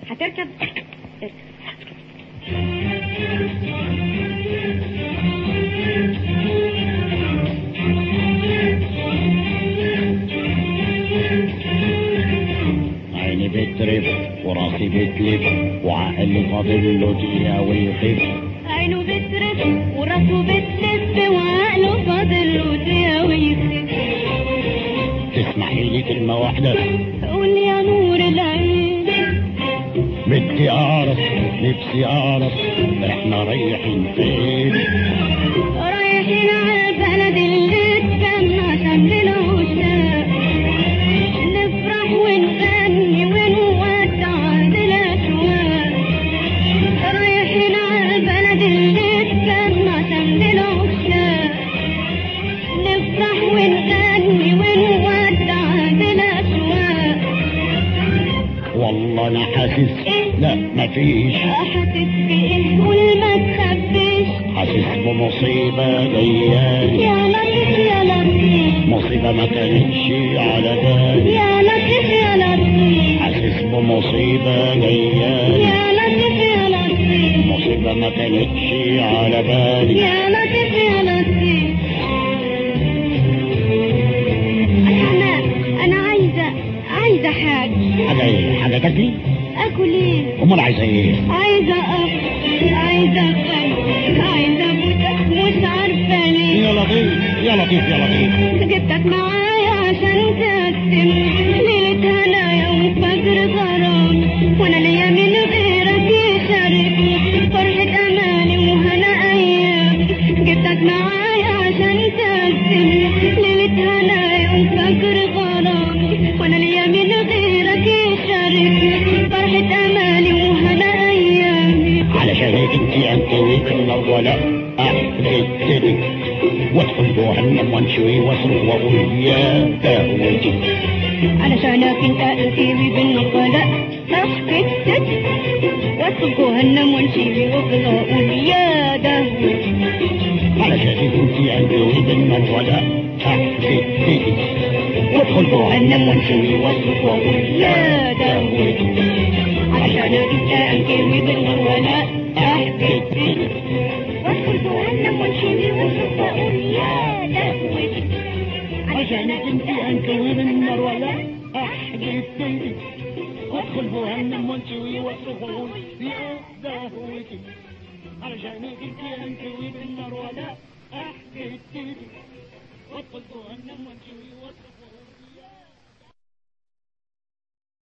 هتركب؟ عيني بترف وراسي بتلف وعقلي فاضل له دقيقة ويخف. عينه بترف وراسه بتلف وعقله فاضل له دقيقة ويخف. تسمحي لي كلمة واحدة؟ قول يا نور العين. بدي أعرف، نفسي أعرف إحنا رايحين فين؟ رايحين على البلد اللي اتجمع شمل العشاق، نفرح ونغني ونودع الأشواق. رايحين على البلد اللي اتجمع شمل العشاق، نفرح ونغني ونودع الأشواق. والله أنا حاسس لا مفيش. حاسس بإيه؟ قول ما تخبيش. حاسس بمصيبة جايالي يا لطيف يا لطيف، مصيبة ما كانتش على بالي. يا لطيف يا لطيف، حاسس بمصيبة جايالي يا لطيف يا لطيف، مصيبة ما كانتش على بالي. يا لطيف يا لطيف. أنا عايزة حاجة إيه؟ حاجة تاكلي؟ أكل إيه؟ أمال عايزة إيه؟ عايزة أكل، عايزة أكل، عايزة أبوسك مش عارفة ليه. يا لطيف يا لطيف يا لطيف. جبتك معايا عشان تقسم ليلة هنايا وفجر غرام، وانا ليا من غيرك يشاركني فرحة امالي وهنا ايام. جبتك معايا عشان تقسم ليلة هنايا وفجر غرام، وانا ليا من غيرك يشاركني فرحة امالي وهنا ايام. علشان انت وابن ولا احبتك وادخل جهنم وانشوي واصرخ واقول يا دهوتي. علشانك انت وابن ولا احبتك وادخل جهنم وانشوي وافضل اقول يا دهوتي. علشان انت وابن ولا احبتك وادخل جهنم وانشوي واصرخ واقول يا دهوتي. علشانك انت وابن ولا احبتك وادخل جهنم وانشوي واصرخ واقول يا دهوتي. عشانك انت وابن ولا احبتك وادخل جهنم وانشوي واصرخ واقول يا دهوتي. علشانك انت وابن ولا احبتك وادخل جهنم وانشوي واصرخ